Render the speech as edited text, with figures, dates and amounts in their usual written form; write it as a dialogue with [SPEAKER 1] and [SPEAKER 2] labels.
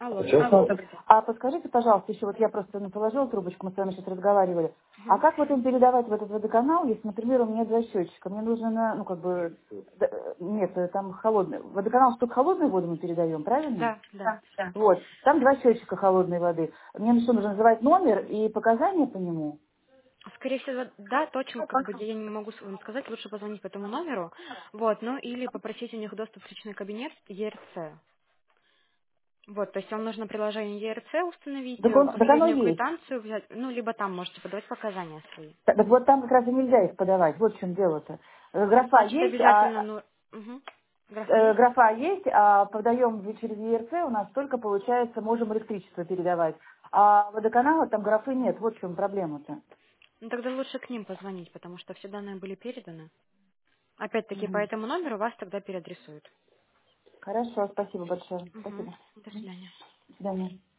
[SPEAKER 1] Алло,
[SPEAKER 2] Алло.
[SPEAKER 1] добрый день.
[SPEAKER 2] А подскажите, пожалуйста, еще вот я просто положила трубочку, мы с вами сейчас разговаривали. А
[SPEAKER 1] Мгм.
[SPEAKER 2] как вот им передавать в этот водоканал, если, например, у меня два счетчика? Мне нужно, ну, как бы, нет, там холодный. Водоканал, что только холодную воду мы передаем, правильно?
[SPEAKER 1] Да, да.
[SPEAKER 2] Да, да. Вот, там два счетчика холодной воды. Мне что, нужно называть номер и показания по нему?
[SPEAKER 1] Скорее всего, да, точно, как бы я не могу вам сказать, лучше позвонить по этому номеру, вот, ну или попросить у них доступ в личный кабинет ЕРЦ. Вот, то есть вам нужно приложение ЕРЦ установить,
[SPEAKER 2] Так оно
[SPEAKER 1] последнюю
[SPEAKER 2] есть.
[SPEAKER 1] квитанцию взять, ну, либо там можете подавать показания свои.
[SPEAKER 2] Так вот там как раз и нельзя их подавать, вот в чем дело-то. Графа
[SPEAKER 1] Значит,
[SPEAKER 2] есть,
[SPEAKER 1] обязательно, ну, угу. Графа есть?
[SPEAKER 2] графа есть, а подаем через ЕРЦ, у нас только, получается, можем электричество передавать. А водоканала там графы нет, вот в чем проблема-то.
[SPEAKER 1] Ну, тогда лучше к ним позвонить, потому что все данные были переданы. Опять-таки, по
[SPEAKER 2] Мгм.
[SPEAKER 1] этому номеру вас тогда переадресуют.
[SPEAKER 2] Хорошо, спасибо большое.
[SPEAKER 1] Угу.
[SPEAKER 2] Спасибо.
[SPEAKER 1] До свидания.
[SPEAKER 2] До свидания.